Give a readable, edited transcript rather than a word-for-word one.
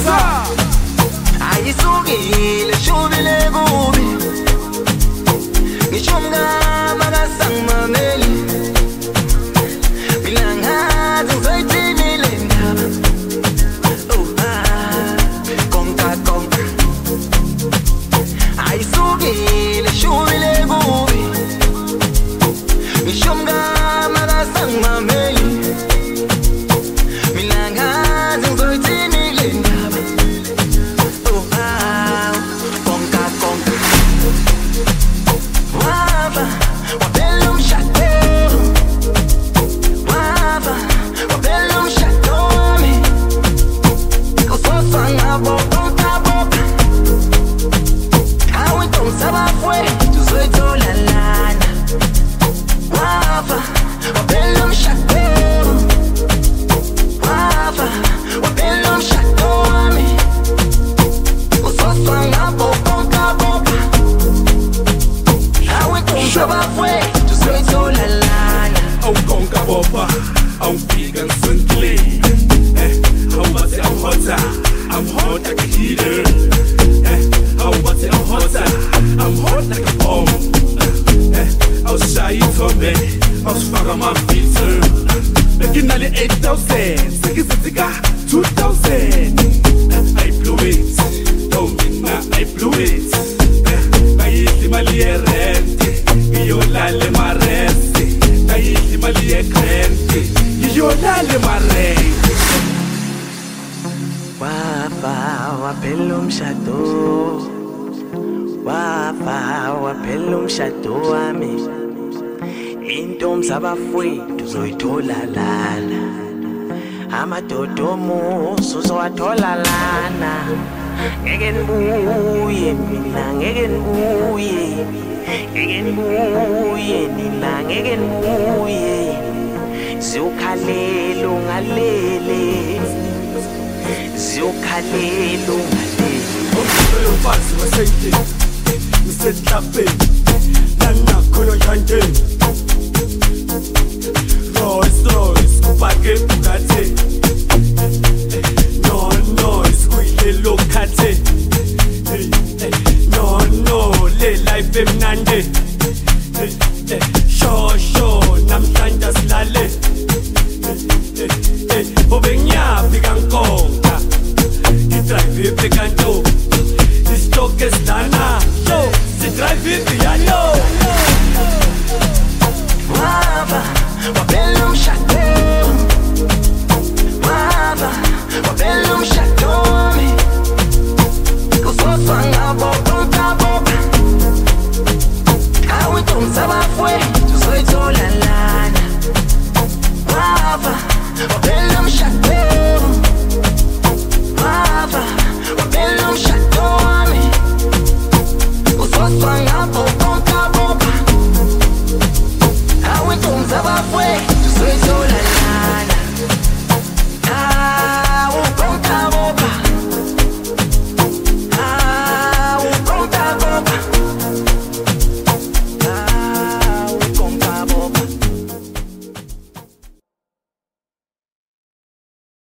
ayisukile shubile kubi ngisho mngama kasangimameli mina ngathi ngizoyithini le ndaba konka ayisukile shubile kubi ngisho mngama kasangimameli mina ngathi ngizoyithini le ndaba konka wava wapela umshado wava wapela umshado wami usoswa ngabo konka boka awintomsaba fwe tuzoyithola lana wava wapela umshado wava wapela umshado wami usoswa ngabo konka boka awintomsaba fwe tuzoyithola lana Konka bopa, awufika ngisentile. Awubathi I'm hotter like a heater. Awubathi I'm hotter like a bomb. Awushaya ithombe, awusifaka amafilter. Beginali 8,000, sekizithika 2,000. I blew it, mina I blew it. Ngayidla imali yerent, ngiyolala emaresi. Ngayidla imali yegrant, ngiyolala emaresi. wafa waphela umshado wafa waphela umshado wami intombi zabafowethu zoyithola lana amadodo omuso uzowathola lana ngeke nibuye mina ngeke nibuye nina ngeke nibuye siukhalele ungalele siukhalele ungalele Loyo mfazi waseyidini, ngisehlapeni, nanakhoyo yandeni. Royce